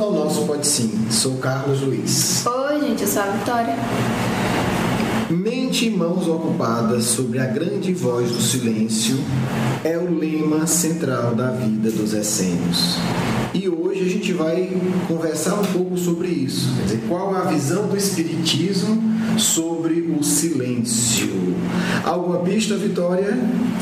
ao nosso Pode Sim. Sou Carlos Luiz. Oi, gente, eu sou a Vitória. Mente e mãos ocupadas sobre a grande voz do silêncio é o lema central da vida dos essênios. E hoje a gente vai conversar um pouco sobre isso. Quer dizer, qual a visão do Espiritismo sobre o silêncio? Alguma pista, Vitória?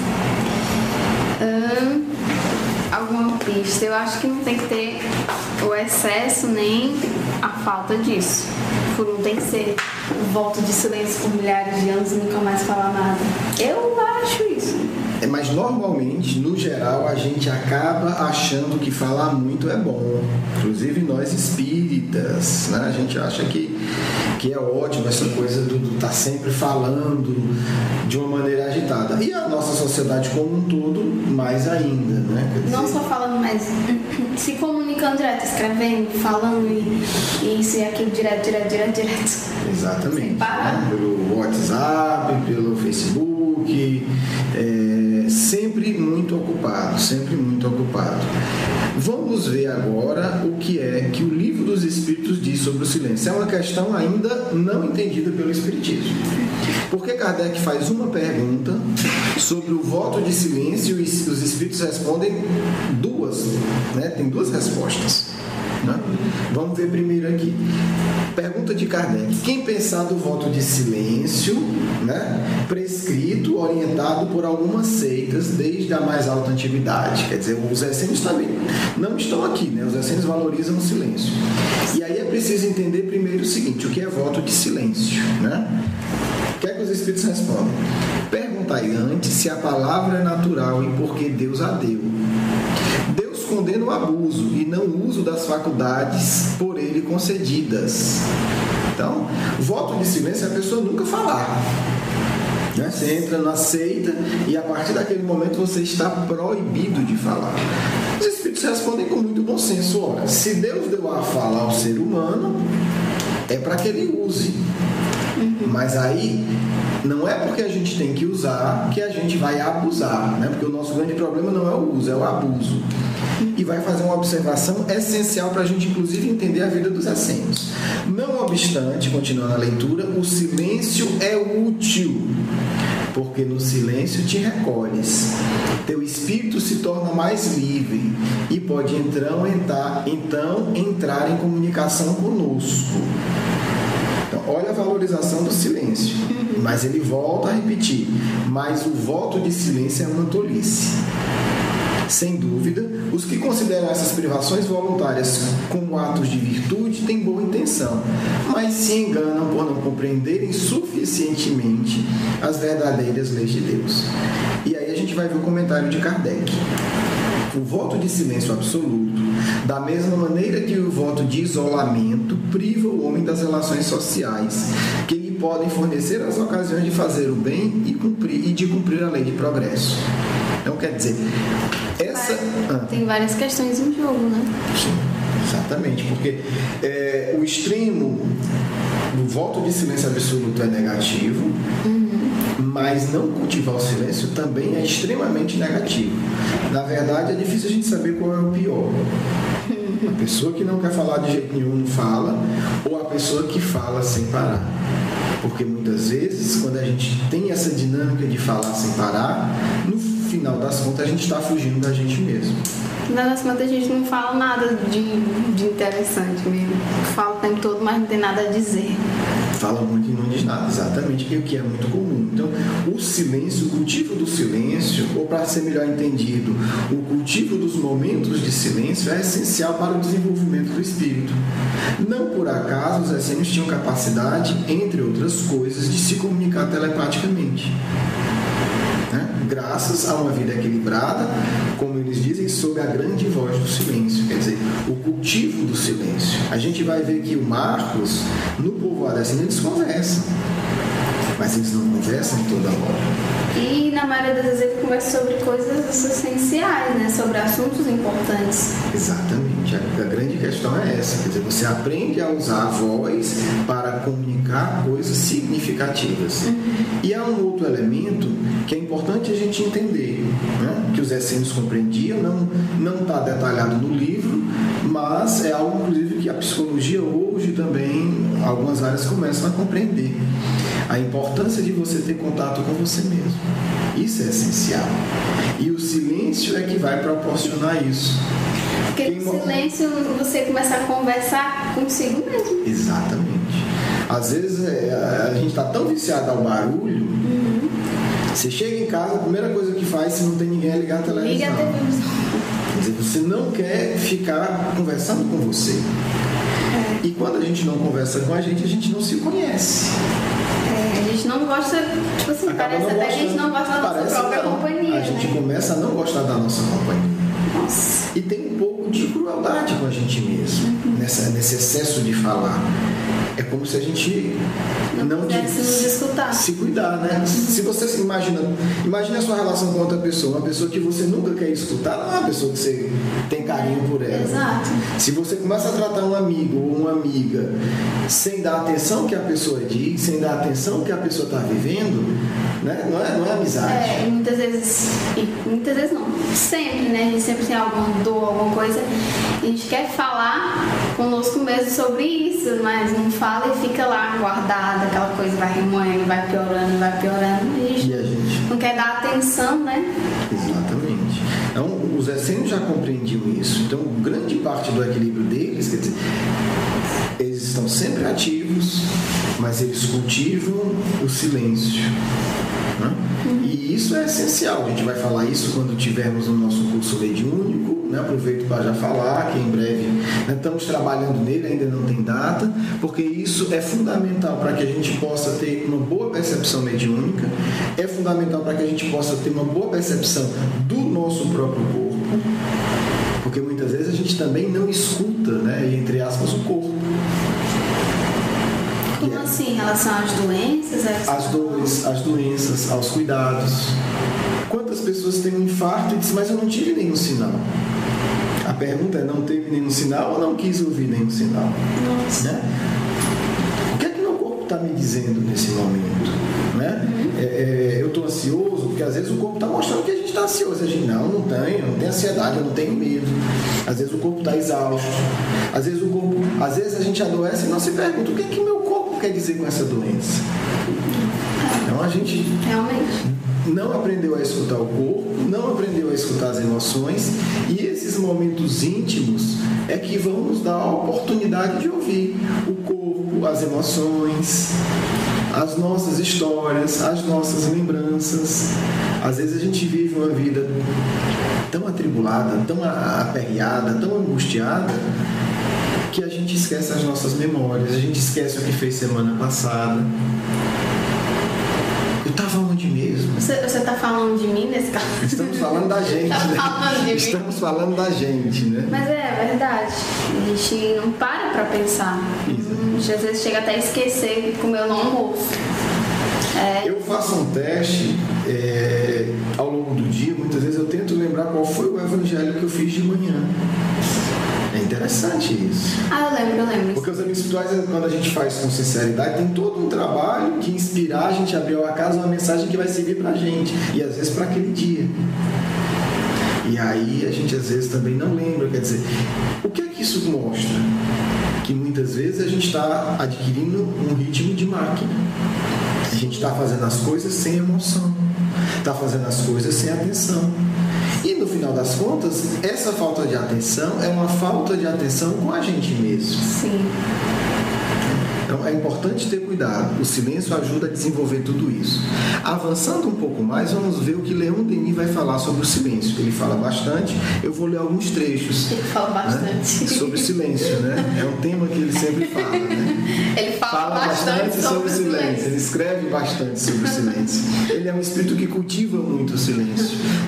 Alguma pista? Eu acho que não tem que ter o excesso nem a falta disso. Não tem que ser o voto de silêncio por milhares de anos e nunca mais falar nada. Eu acho isso. Mas normalmente, no geral, a gente acaba achando que falar muito é bom. Inclusive nós espíritas, né? A gente acha que é ótimo essa coisa do estar sempre falando de uma maneira agitada. E a nossa sociedade como um todo, mais ainda, né? Quer dizer, não só falando, mas se comunicando direto, escrevendo, falando e isso e aquilo direto. Exatamente. Né? Pelo WhatsApp, pelo Facebook, sempre muito ocupado. Vamos ver agora o que é que o Livro dos Espíritos diz sobre o silêncio. É uma questão ainda não entendida pelo Espiritismo. Porque Kardec faz uma pergunta sobre o voto de silêncio e os Espíritos respondem duas, né? Tem duas respostas. Né? Vamos ver primeiro aqui. Pergunta de Kardec: quem pensar do voto de silêncio, né, prescrito, orientado por algumas seitas desde a mais alta antiguidade? Quer dizer, os essênios também não estão aqui, né? Os essênios valorizam o silêncio. E aí é preciso entender primeiro o seguinte: o que é voto de silêncio, né? O que é que os Espíritos respondem? Perguntai antes se a palavra é natural e por que Deus a deu. Deus condena o abuso e não o uso das faculdades por ele concedidas. Então, voto de silêncio é a pessoa nunca falar. Né? Você entra na seita e a partir daquele momento você está proibido de falar. Os Espíritos respondem com muito bom senso: ora, se Deus deu a fala ao ser humano, é para que ele use. Mas aí não é porque a gente tem que usar que a gente vai abusar, né? Porque o nosso grande problema não é o uso, é o abuso. E vai fazer uma observação essencial para a gente, inclusive, entender a vida dos essênios. Não obstante, continuando a leitura, o silêncio é útil, porque no silêncio te recolhes. Teu espírito se torna mais livre e pode então entrar em comunicação conosco. Então, olha a valorização do silêncio. Mas ele volta a repetir: mas o voto de silêncio é uma tolice. Sem dúvida, os que consideram essas privações voluntárias como atos de virtude têm boa intenção, mas se enganam por não compreenderem suficientemente as verdadeiras leis de Deus. E aí a gente vai ver o comentário de Kardec. O voto de silêncio absoluto, da mesma maneira que o voto de isolamento, priva o homem das relações sociais, que lhe podem fornecer as ocasiões de fazer o bem e de cumprir a lei de progresso. Então, quer dizer, tem várias questões em jogo, né? Sim, exatamente, porque o extremo do voto de silêncio absoluto é negativo, mas não cultivar o silêncio também é extremamente negativo. Na verdade, é difícil a gente saber qual é o pior. A pessoa que não quer falar de jeito nenhum não fala, ou a pessoa que fala sem parar. Porque muitas vezes, quando a gente tem essa dinâmica de falar sem parar, no final das contas a gente está fugindo da gente mesmo. No final das contas a gente não fala nada de interessante mesmo. Fala o tempo todo, mas não tem nada a dizer. Fala muito e não diz nada, exatamente, o que é muito comum. Então, o silêncio, o cultivo do silêncio, ou para ser melhor entendido, o cultivo dos momentos de silêncio é essencial para o desenvolvimento do espírito. Não por acaso os essênios tinham capacidade, entre outras coisas, de se comunicar telepaticamente. Graças a uma vida equilibrada, como eles dizem, sob a grande voz do silêncio, quer dizer, o cultivo do silêncio. A gente vai ver que o Marcos, no povoado assim, eles conversam, mas eles não conversam toda hora. E na maioria das vezes ele conversa sobre coisas essenciais, né? Sobre assuntos importantes. Exatamente. A grande questão é essa. Quer dizer, você aprende a usar a voz para comunicar coisas significativas. E há um outro elemento que é importante a gente entender, né? Que os essênios compreendiam, não está detalhado no livro, mas é algo, inclusive, que a psicologia hoje também, algumas áreas começam a compreender. A importância de você ter contato com você mesmo. Isso é essencial. E o silêncio é que vai proporcionar isso. Porque no silêncio você começa a conversar consigo mesmo. Exatamente. Às vezes a gente está tão viciado ao barulho, você chega em casa, a primeira coisa que faz, se não tem ninguém, é ligar a televisão. Liga a televisão. Quer dizer, você não quer ficar conversando com você. E quando a gente não conversa com a gente não se conhece. A gente não gosta, tipo assim, parece até que a gente não gosta da nossa própria companhia. A gente começa a não gostar da nossa companhia. Nossa. E tem um pouco de crueldade com a gente mesmo, nesse excesso de falar. É como se a gente não nos escutar. Se cuidar, né? Se você se imagina a sua relação com outra pessoa, uma pessoa que você nunca quer escutar, não é uma pessoa que você tem carinho por ela. Exato. Se você começa a tratar um amigo ou uma amiga sem dar atenção que a pessoa diz, sem dar atenção que a pessoa está vivendo, né? Não é amizade. E muitas vezes não, sempre, né? A gente sempre tem alguma dor, alguma coisa, a gente quer falar conosco mesmo sobre isso, mas não fala e fica lá guardada, aquela coisa vai remoendo, vai piorando, e a gente não quer dar atenção, né? Exatamente. Então, os essênios já compreendiam isso. Então, grande parte do equilíbrio deles, quer dizer, eles estão sempre ativos, mas eles cultivam o silêncio. Né? E isso é essencial. A gente vai falar isso quando tivermos o nosso curso mediúnico. Né? Aproveito para já falar que em breve, né, estamos trabalhando nele, ainda não tem data, porque isso é fundamental para que a gente possa ter uma boa percepção mediúnica, é fundamental para que a gente possa ter uma boa percepção do nosso próprio corpo, porque muitas vezes a gente também não escuta, né, entre aspas, o corpo. Como assim, em relação às doenças? Às dores, às doenças, aos cuidados. Quantas pessoas têm um infarto e dizem, mas eu não tive nenhum sinal? A pergunta é, não teve nenhum sinal ou não quis ouvir nenhum sinal? Nossa. Né? O que é que meu corpo está me dizendo nesse momento? Né? Eu estou ansioso, porque às vezes o corpo está mostrando que a gente está ansioso. A gente, não tenho ansiedade, eu não tenho medo. Às vezes o corpo está exausto. Às vezes a gente adoece e não se pergunta, o que é que meu corpo quer dizer com essa doença? Então a gente realmente não aprendeu a escutar o corpo, não aprendeu a escutar as emoções, e esses momentos íntimos é que vão nos dar a oportunidade de ouvir o corpo, as emoções, as nossas histórias, as nossas lembranças. Às vezes a gente vive uma vida tão atribulada, tão aperreada, tão angustiada, que a gente esquece as nossas memórias, a gente esquece o que fez semana passada. Eu estava onde mesmo? Você está falando de mim nesse caso? Estamos falando da gente, né? Falando de mim. Estamos falando da gente, né? Mas é verdade. A gente não para pensar. A gente às vezes chega até a esquecer de comer no almoço. Eu faço um teste ao longo do dia, muitas vezes eu tento lembrar qual foi o evangelho que eu fiz de manhã. É interessante isso. Eu lembro. Porque os amigos espirituais, quando a gente faz com sinceridade, tem todo um trabalho que inspirar a gente a abrir o acaso uma mensagem que vai servir pra gente. E às vezes para aquele dia. E aí a gente às vezes também não lembra. Quer dizer, o que é que isso mostra? Que muitas vezes a gente está adquirindo um ritmo de máquina. A gente está fazendo as coisas sem emoção. Está fazendo as coisas sem atenção. E no final das contas, essa falta de atenção é uma falta de atenção com a gente mesmo. Sim. Então é importante ter cuidado. O silêncio ajuda a desenvolver tudo isso. Avançando um pouco mais, vamos ver o que Leon Denis vai falar sobre o silêncio. Ele fala bastante. Eu vou ler alguns trechos. Ele fala bastante. Né? Sobre o silêncio, né? É um tema que ele sempre fala, né? Ele fala bastante sobre o silêncio. Ele escreve bastante sobre o silêncio. Ele é um espírito que cultiva muito o silêncio.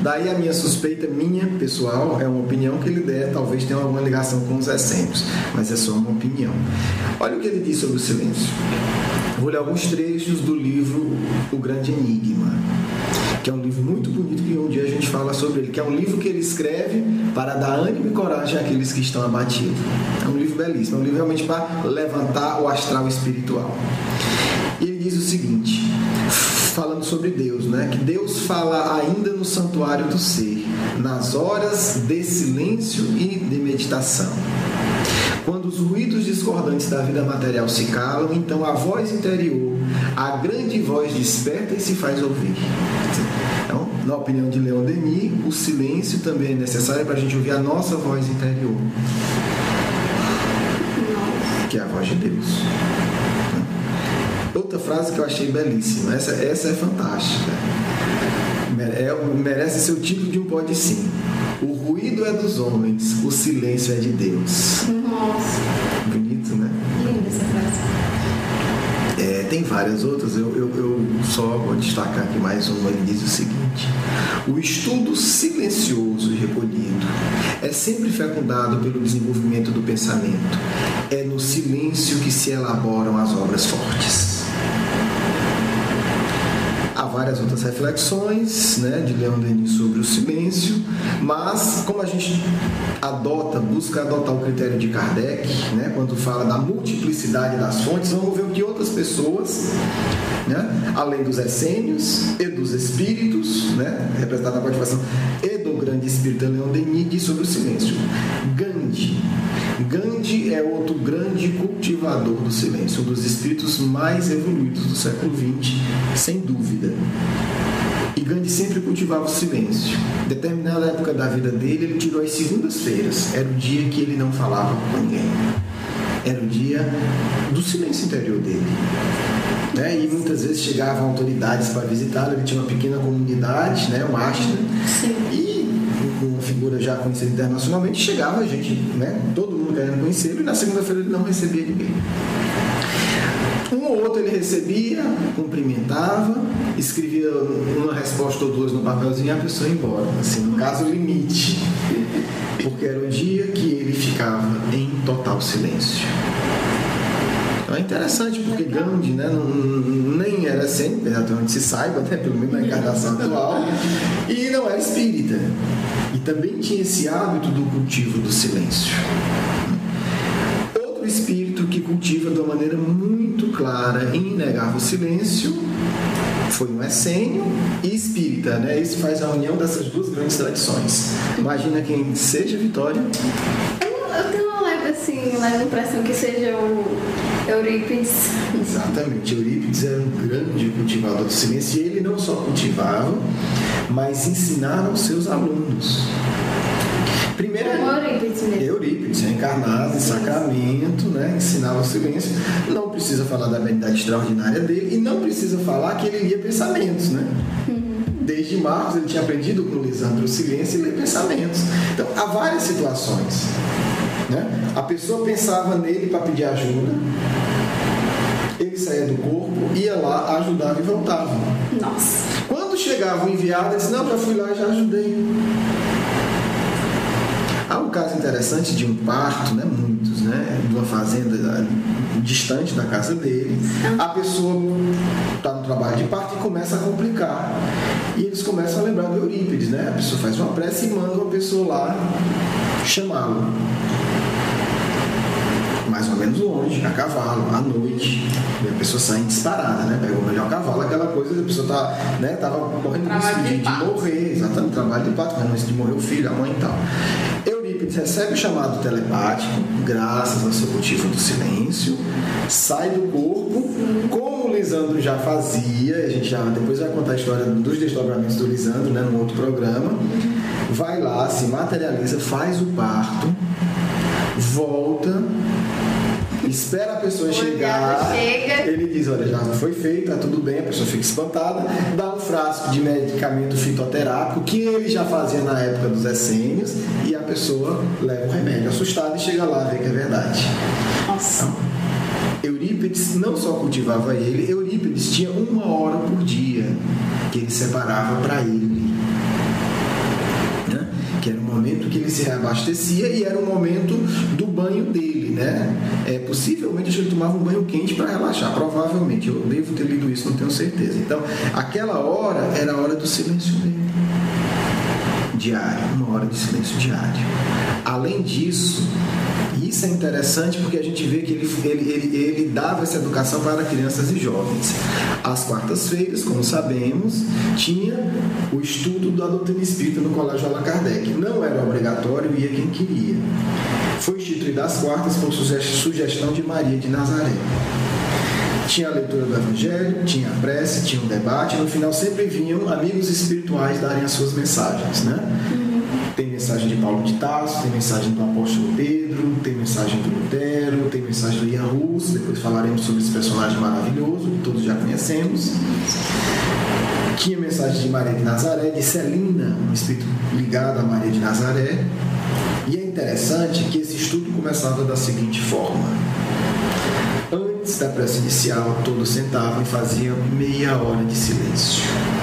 Daí a minha suspeita, minha pessoal, é uma opinião que ele talvez tenha alguma ligação com os essênios, mas é só uma opinião. Olha o que ele diz sobre o silêncio. Vou ler alguns trechos do livro O Grande Enigma, que é um livro muito bonito, que um dia a gente fala sobre ele, que é um livro que ele escreve para dar ânimo e coragem àqueles que estão abatidos. É um livro belíssimo, é um livro realmente para levantar o astral espiritual. E ele diz o seguinte, falando sobre Deus, né? Que Deus fala ainda no santuário do ser, nas horas de silêncio e de meditação. Quando os ruídos discordantes da vida material se calam, então a voz interior, a grande voz desperta e se faz ouvir. Então, na opinião de Leon Denis, o silêncio também é necessário para a gente ouvir a nossa voz interior, que é a voz de Deus. Outra frase que eu achei belíssima, essa é fantástica. Merece ser o título de um pode sim. O ruído é dos homens, o silêncio é de Deus. Nossa. Bonito, né? Linda essa frase. Tem várias outras, eu só vou destacar aqui mais uma. Ele diz o seguinte: o estudo silencioso e recolhido é sempre fecundado pelo desenvolvimento do pensamento. É no silêncio que se elaboram as obras fortes. Há várias outras reflexões, né, de Leon Denis sobre o silêncio, mas como a gente busca adotar o critério de Kardec, né, quando fala da multiplicidade das fontes, vamos ver o que outras pessoas, né, além dos essênios e dos espíritos, né, representados na participação e do grande espírito Leon Denis, diz sobre o silêncio. Gandhi é outro grande cultivador do silêncio, um dos espíritos mais evoluídos do século XX, sem dúvida. E Gandhi sempre cultivava o silêncio. Em determinada época da vida dele, ele tirou as segundas-feiras. Era o dia que ele não falava com ninguém. Era o dia do silêncio interior dele. Né? E muitas vezes chegavam autoridades para visitá-lo. Ele tinha uma pequena comunidade, né? Um ashram. E uma figura já conhecida internacionalmente, chegava gente, né? Todo mundo querendo conhecê-lo, e na segunda-feira ele não recebia ninguém. Um ou outro ele recebia, cumprimentava, escrevia uma resposta ou duas no papelzinho e a pessoa ia embora. Assim, no caso, limite. Porque era o dia que ele ficava em total silêncio. Então é interessante, porque Gandhi, né, nem era sempre, até onde se saiba, né, pelo menos na encarnação atual, e não era espírita. E também tinha esse hábito do cultivo do silêncio. Outro espírito que cultiva de uma maneira muito clara e inegável o silêncio foi um essênio e espírita, né? Isso faz a união dessas duas grandes tradições. Imagina quem seja, Vitória? Eu tenho uma leve impressão que seja o Eurípides. Exatamente, Eurípides era um grande cultivador do silêncio, e ele não só cultivava, mas ensinava aos seus alunos. Primeiro, Eurípides, encarnado em Sacramento, né, ensinava o silêncio. Não precisa falar da habilidade extraordinária dele, e não precisa falar que ele lia pensamentos, né? Desde Marcos ele tinha aprendido com Lisandro o silêncio e ler pensamentos. Então há várias situações, né? A pessoa pensava nele para pedir ajuda, ele saía do corpo, ia lá, ajudava e voltava. Nossa. Quando chegava o enviado, ele disse: não, já fui lá e já ajudei. Há um caso interessante de um parto, né, muitos, né, de uma fazenda distante da casa dele. A pessoa está no trabalho de parto e começa a complicar. E eles começam a lembrar do Eurípides, né? A pessoa faz uma prece e manda uma pessoa lá chamá-lo. Mais ou menos longe, a cavalo, à noite. E a pessoa sai disparada, né? Pega o melhor cavalo, aquela coisa, a pessoa tá, né, tava morrendo de morrer, exatamente, trabalho de parto, mas antes de morrer o filho, a mãe e tal. Eurípides recebe o chamado telepático, graças ao seu cultivo do silêncio, sai do corpo, como o Lisandro já fazia, a gente já depois vai contar a história dos desdobramentos do Lisandro, né, num outro programa, vai lá, se materializa, faz o parto, volta, espera a pessoa chegar, ele diz: olha, já foi feito, tá tudo bem, a pessoa fica espantada, dá um frasco de medicamento fitoterápico que ele já fazia na época dos essênios, e a pessoa leva o remédio assustada e chega lá, vê que é verdade. Nossa. Então, Eurípides não só cultivava ele, Eurípides tinha 1 hora por dia que ele separava para ele. que era o momento que ele se reabastecia e era o momento do banho dele, né? Possivelmente ele tomava um banho quente para relaxar, provavelmente, eu devo ter lido isso, não tenho certeza. Então, aquela hora era a hora do silêncio dele, diário, uma hora de silêncio diário. Além disso, isso é interessante porque a gente vê que ele dava essa educação para crianças e jovens. Às quartas-feiras, como sabemos, tinha o estudo da doutrina espírita no Colégio Allan Kardec. Não era obrigatório, ia quem queria. Foi instituído às quartas por sugestão de Maria de Nazaré. Tinha a leitura do Evangelho, tinha a prece, tinha um debate. No final sempre vinham amigos espirituais darem as suas mensagens, né? Tem mensagem de Paulo de Tarso, tem mensagem do apóstolo Pedro, tem mensagem do Lutero, tem mensagem do Ian Hus. Depois falaremos sobre esse personagem maravilhoso que todos já conhecemos. Tinha mensagem de Maria de Nazaré, de Celina, um espírito ligado a Maria de Nazaré. E é interessante que esse estudo começava da seguinte forma: antes da prece inicial, todos sentavam e faziam meia hora de silêncio.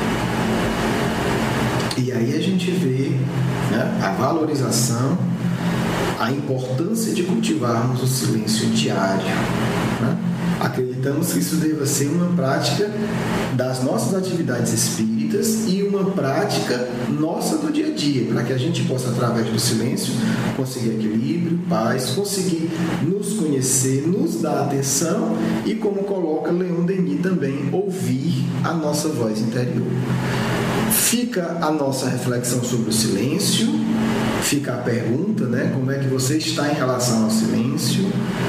E aí a gente vê, né, a valorização, a importância de cultivarmos o silêncio diário, né? Acreditamos que isso deva ser uma prática das nossas atividades espíritas e uma prática nossa do dia a dia, para que a gente possa, através do silêncio, conseguir equilíbrio, paz, conseguir nos conhecer, nos dar atenção e, como coloca Leon Denis também, ouvir a nossa voz interior. Fica a nossa reflexão sobre o silêncio, fica a pergunta, né? Como é que você está em relação ao silêncio?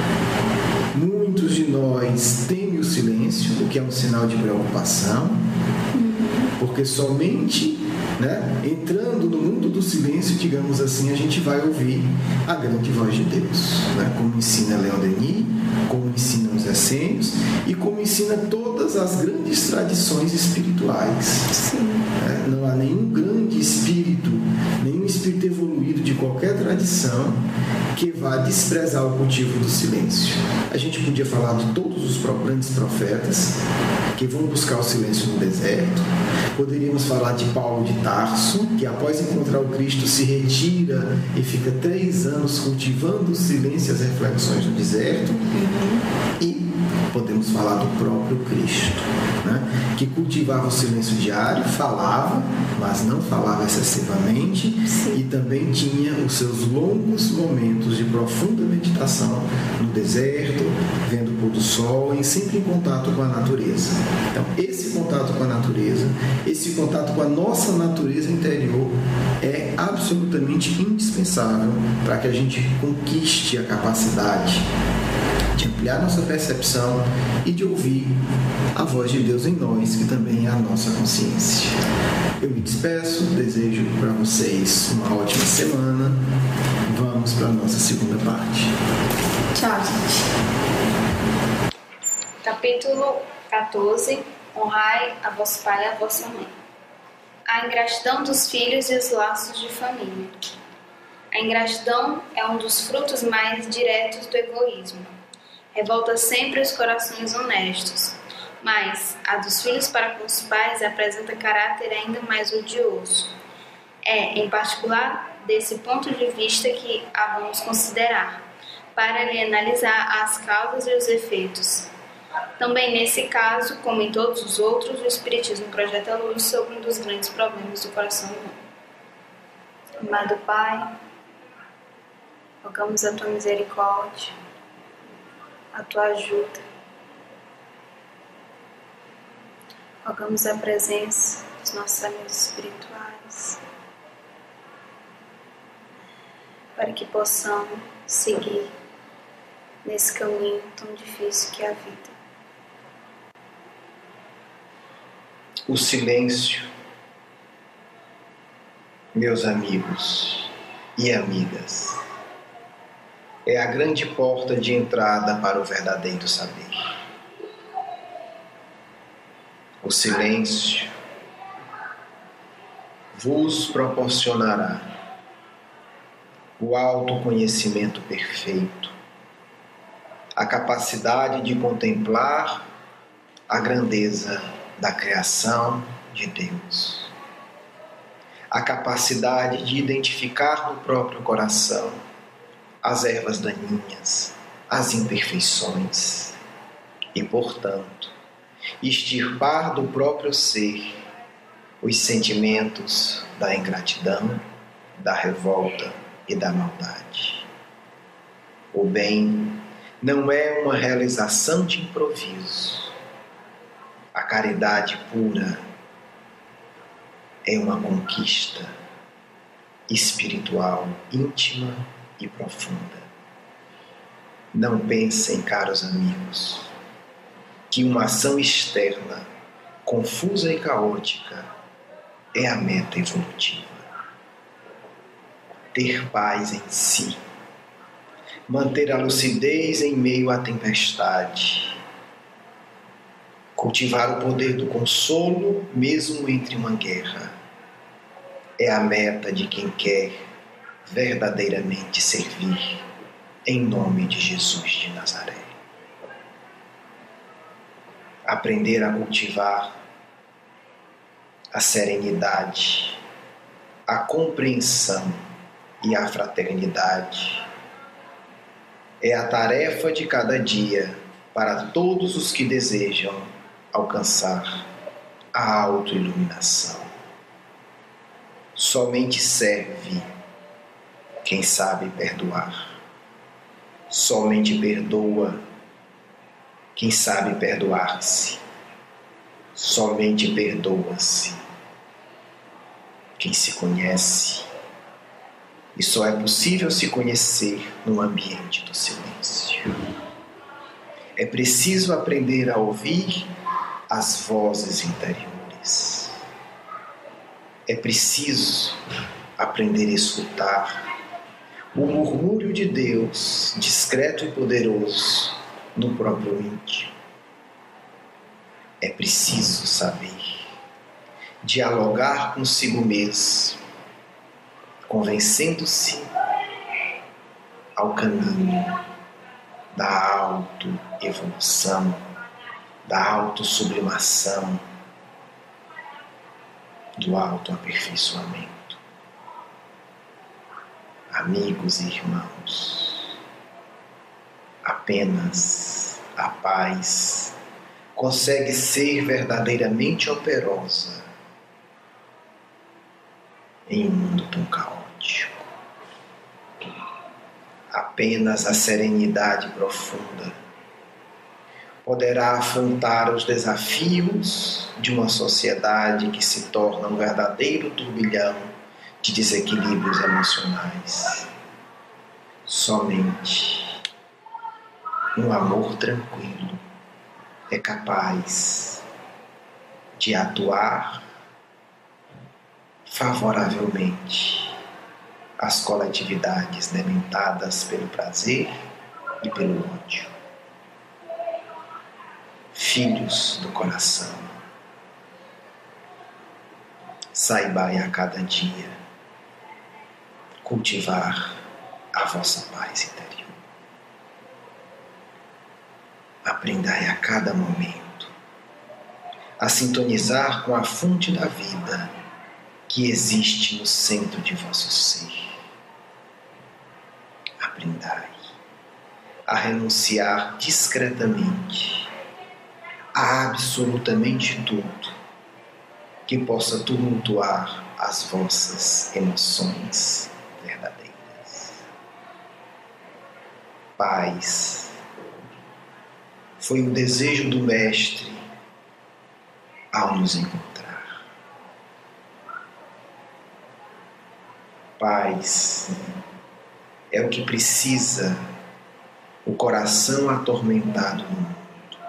Muitos de nós temem o silêncio, o que é um sinal de preocupação, porque somente, né, entrando no mundo do silêncio, digamos assim, a gente vai ouvir a grande voz de Deus, né? Como ensina Leon Denis, como ensinam os essênios e como ensina todas as grandes tradições espirituais. Sim. Não há nenhum grande espírito, nenhum espírito evoluído de qualquer tradição que vá desprezar o cultivo do silêncio. A gente podia falar de todos os grandes profetas que vão buscar o silêncio no deserto. Poderíamos falar de Paulo de Tarso, que após encontrar o Cristo se retira e fica 3 anos cultivando o silêncio e as reflexões no deserto. E podemos falar do próprio Cristo, né? Que cultivava o silêncio diário, falava, mas não falava excessivamente. Sim. E também tinha os seus longos momentos de profunda meditação no deserto, vendo o pôr do sol e sempre em contato com a natureza. Então, esse contato com a natureza, esse contato com a nossa natureza interior é absolutamente indispensável para que a gente conquiste a capacidade de ampliar nossa percepção e de ouvir a voz de Deus em nós, que também é a nossa consciência. Eu me despeço, desejo para vocês uma ótima semana. Vamos para a nossa segunda parte. Tchau, gente. Capítulo 14. Honrai a vosso pai e a vossa mãe. A ingratidão dos filhos e os laços de família. A ingratidão é um dos frutos mais diretos do egoísmo. Revolta sempre os corações honestos, mas a dos filhos para com os pais apresenta caráter ainda mais odioso. É, em particular, desse ponto de vista que a vamos considerar, para lhe analisar as causas e os efeitos. Também nesse caso, como em todos os outros, o Espiritismo projeta luz sobre um dos grandes problemas do coração humano. Amado Pai, rogamos a Tua misericórdia, a Tua ajuda. Rogamos a presença dos nossos amigos espirituais para que possamos seguir nesse caminho tão difícil que é a vida. O silêncio, meus amigos e amigas, é a grande porta de entrada para o verdadeiro saber. O silêncio vos proporcionará o autoconhecimento perfeito, a capacidade de contemplar a grandeza da criação de Deus, a capacidade de identificar no próprio coração as ervas daninhas, as imperfeições e, portanto, extirpar do próprio ser os sentimentos da ingratidão, da revolta e da maldade. O bem não é uma realização de improviso. A caridade pura é uma conquista espiritual íntima e profunda. Não pensem, caros amigos, que uma ação externa, confusa e caótica, é a meta evolutiva. Ter paz em si, manter a lucidez em meio à tempestade, cultivar o poder do consolo mesmo entre uma guerra, é a meta de quem quer verdadeiramente servir em nome de Jesus de Nazaré. Aprender a cultivar a serenidade, a compreensão e a fraternidade é a tarefa de cada dia para todos os que desejam alcançar a autoiluminação. Somente serve quem sabe perdoar. Somente perdoa quem sabe perdoar-se. Somente perdoa-se quem se conhece. E só é possível se conhecer no ambiente do silêncio. É preciso aprender a ouvir as vozes interiores. É preciso aprender a escutar o murmúrio de Deus, discreto e poderoso, no próprio íntimo. É preciso saber dialogar consigo mesmo, convencendo-se ao caminho da autoevolução, da autossublimação, do autoaperfeiçoamento. Amigos e irmãos, apenas a paz consegue ser verdadeiramente operosa em um mundo tão caótico. Apenas a serenidade profunda poderá afrontar os desafios de uma sociedade que se torna um verdadeiro turbilhão de desequilíbrios emocionais. Somente um amor tranquilo é capaz de atuar favoravelmente às coletividades dementadas pelo prazer e pelo ódio. Filhos do coração, saibai a cada dia cultivar a vossa paz interior. Aprendai a cada momento a sintonizar com a fonte da vida que existe no centro de vosso ser. Aprendai a renunciar discretamente a absolutamente tudo que possa tumultuar as vossas emoções verdadeiras. Paz foi o desejo do Mestre ao nos encontrar. Paz é o que precisa o coração atormentado no mundo.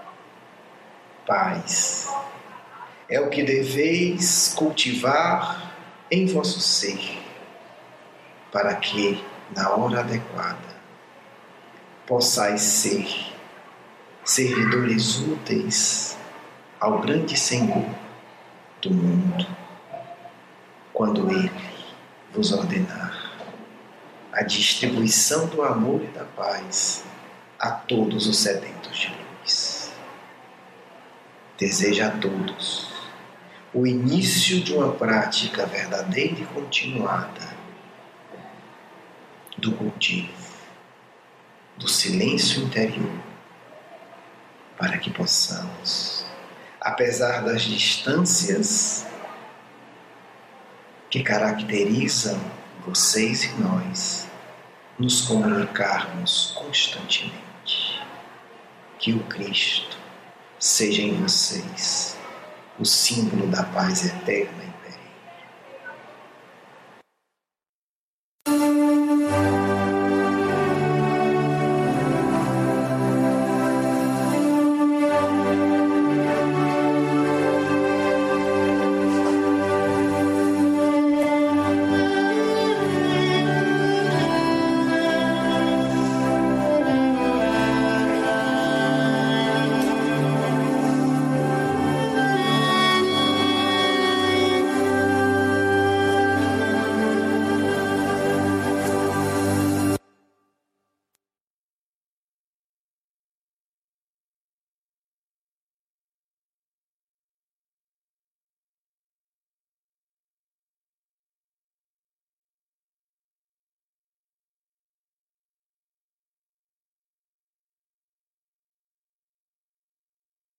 Paz é o que deveis cultivar em vosso ser, para que, na hora adequada, possais ser servidores úteis ao grande Senhor do mundo, quando Ele vos ordenar a distribuição do amor e da paz a todos os sedentos de luz. Desejo a todos o início de uma prática verdadeira e continuada do cultivo, do silêncio interior, para que possamos, apesar das distâncias que caracterizam vocês e nós, nos comunicarmos constantemente. Que o Cristo seja em vocês o símbolo da paz eterna